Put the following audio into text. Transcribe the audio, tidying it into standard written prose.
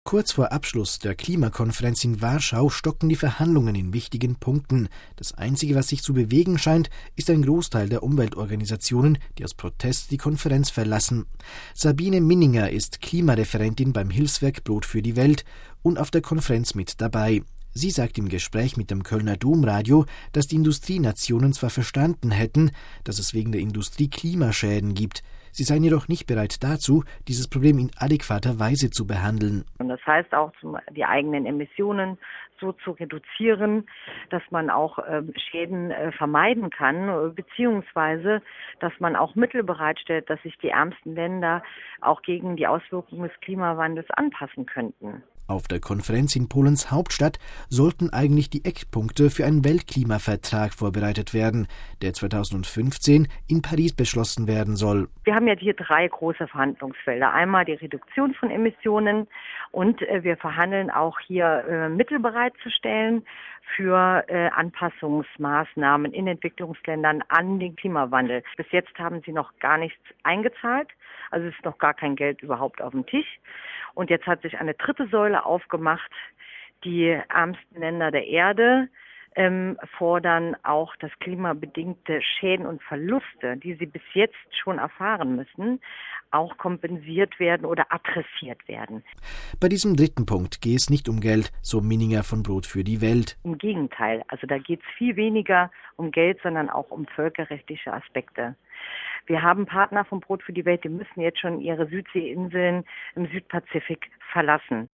Kurz vor Abschluss der Klimakonferenz in Warschau stocken die Verhandlungen in wichtigen Punkten. Das Einzige, was sich zu bewegen scheint, ist ein Großteil der Umweltorganisationen, die aus Protest die Konferenz verlassen. Sabine Minninger ist Klimareferentin beim Hilfswerk Brot für die Welt und auf der Konferenz mit dabei. Sie sagt im Gespräch mit dem Kölner Domradio, dass die Industrienationen zwar verstanden hätten, dass es wegen der Industrie Klimaschäden gibt. Sie seien jedoch nicht bereit dazu, dieses Problem in adäquater Weise zu behandeln. Und das heißt auch, die eigenen Emissionen so zu reduzieren, dass man auch Schäden vermeiden kann, beziehungsweise dass man auch Mittel bereitstellt, dass sich die ärmsten Länder auch gegen die Auswirkungen des Klimawandels anpassen könnten. Auf der Konferenz in Polens Hauptstadt sollten eigentlich die Eckpunkte für einen Weltklimavertrag vorbereitet werden, der 2015 in Paris beschlossen werden soll. Wir haben ja hier 3 große Verhandlungsfelder. Einmal die Reduktion von Emissionen und wir verhandeln auch hier Mittel bereitzustellen für Anpassungsmaßnahmen in Entwicklungsländern an den Klimawandel. Bis jetzt haben sie noch gar nichts eingezahlt, also es ist noch gar kein Geld überhaupt auf dem Tisch. Und jetzt hat sich eine 3. Säule aufgemacht. Die ärmsten Länder der Erde fordern auch, dass klimabedingte Schäden und Verluste, die sie bis jetzt schon erfahren müssen, auch kompensiert werden oder adressiert werden. Bei diesem 3. Punkt gehe es nicht um Geld, so Minninger von Brot für die Welt. Im Gegenteil, also da geht es viel weniger um Geld, sondern auch um völkerrechtliche Aspekte. Wir haben Partner von Brot für die Welt, die müssen jetzt schon ihre Südseeinseln im Südpazifik verlassen.